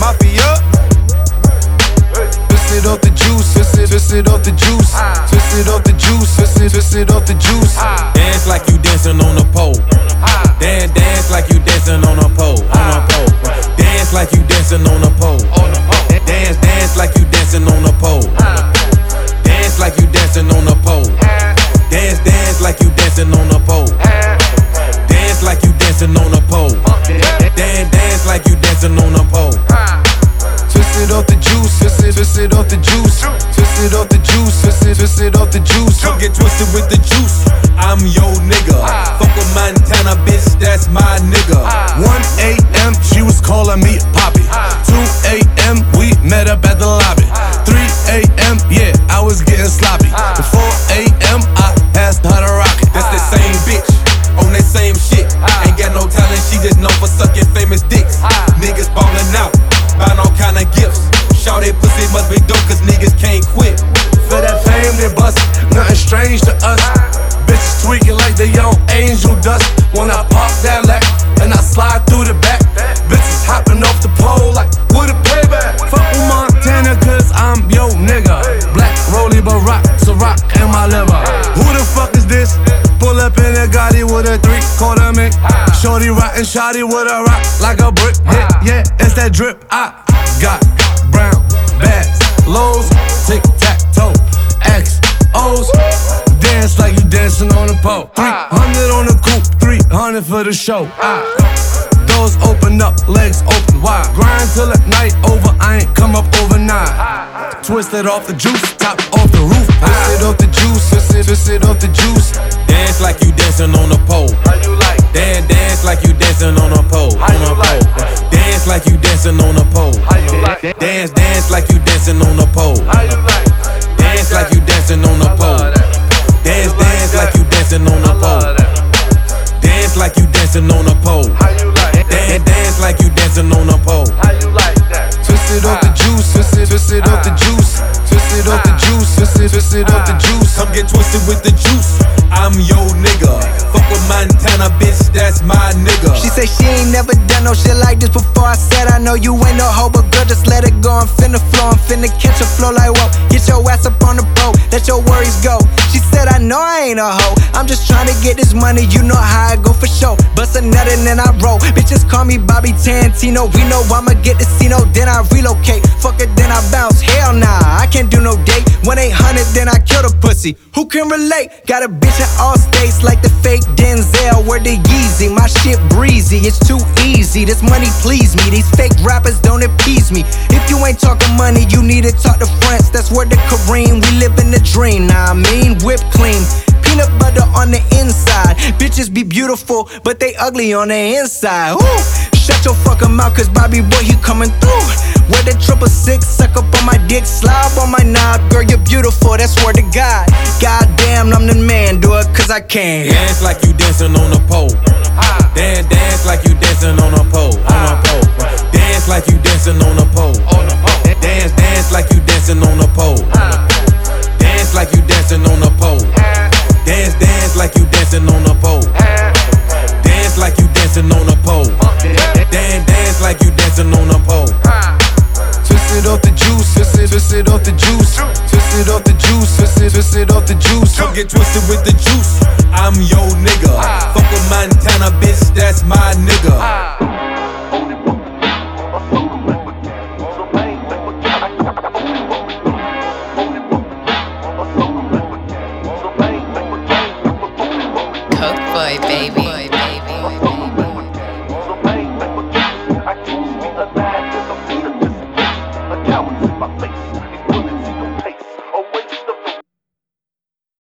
Mafia. Twist it off the juice, twist it off the juice, twist it off the juice, twist it off the juice. Dance like you dancing on a pole. Dance like you dancing on a pole. Dance like you dancing on a pole. Dance like you dancing on a pole. Dance like you dancing on a pole. Dance like you dancing on a pole. Dance like you dancing on a pole. Dance like you dancing on a pole. Twist it off the juice, twist it off the juice, twist it off the juice, twist it off the juice. Come get twisted with the juice. I'm your nigga. Fuck with Montana, bitch, that's my nigga. 1 a.m. she was calling me Poppy. 2 a.m. we met up at the lobby. 3 a.m. yeah, I was getting sloppy. At 4 a.m. I asked her to rock it. That's the same bitch on that same shit. Ain't got no talent, she just known for sucking famous dicks. Niggas ballin' out, buying all kind of gifts. Shout that pussy must be dope, cause niggas can't quit. For that fame they bust, nothing strange to us. Bitches tweaking like they on angel dust. When I pop that lack, and I slide through the back. Bitches hopping off the pole like, what a payback. Fuck with Montana cause I'm yo nigga. Black Rolly Barack, Ciroc in my liver. Who the fuck is this? Pull up in a Gotti with a 3/4 mink. Shorty rottin' shotty with a rock like a brick. Yeah, it's that drip. I got brown bags, lows, tic-tac-toe, XOs. Dance like you dancing on a pole. 300 on the coupe, 300 for the show. Doors open up, legs open wide. Grind till at night over, I ain't come up overnight. Twist it off the juice, top off the roof. Twist it off the juice, twist it off the juice. Dance like you dancing on a pole. How you like? Dance like you dancing on a pole. Dance like you dancing on a pole. How you like? Dance like you dancing on a pole. How you like? Dance like you dancing on a pole. Dance like you dancing on a pole. Dance like you dancing on a pole. How you like? Dance like you dancing on a pole. How you like that? Twist it off the juice, twist it off the juice, twist it off the juice, twist it off the juice. Come get twisted with the juice. I'm your nigga. Fuck with Montana, bitch, that's my nigga. She say she ain't never done no shit like this before. I said I know you ain't no hoe, but girl, just let it go. I'm finna flow, I'm finna catch a flow like whoa. Get your ass up on the boat, let your worries go. She said I know I ain't a hoe, I'm just trying to get this money, you know how I go for show. Bust a nut and then I roll, bitches call me Bobby Tarantino. We know I'ma get the Cino, then I relocate. Fuck it, then I bounce, hell nah, I can't do no date. 1-800, then I kill the pussy. Who can relate? Got a bitch in all states like the fake Denzel. Word to Yeezy, my shit breezy, it's too easy. This money please me, these fake rappers don't appease me. If you ain't talking money, you need to talk to France. That's word to Kareem, we live in the dream. Nah, I mean, whipped clean, peanut butter on the inside. Bitches be beautiful, but they ugly on the inside. Woo! Shut your fucking mouth, cause Bobby boy, he coming through. With the 666, suck up on my dick, slob on my knob. Girl, you're beautiful, that's word to God. Goddamn, I'm the man, do it cause I can. Dance like you dancing on a pole. Dance like you dancing on a pole. Dance like you dancing on a pole. Dance like you dancing on a pole. Dance like you dancing on a pole. Dance like you dancing on a pole. Dance like you dancing on a pole. Dance like you dancing on a pole. Twist it off the juice, twist it off the juice, twist it off the juice, twist it off the juice. Come get twisted with the juice. I'm your nigga. Fuck with Montana, bitch, that's my nigga. Coke boy, baby.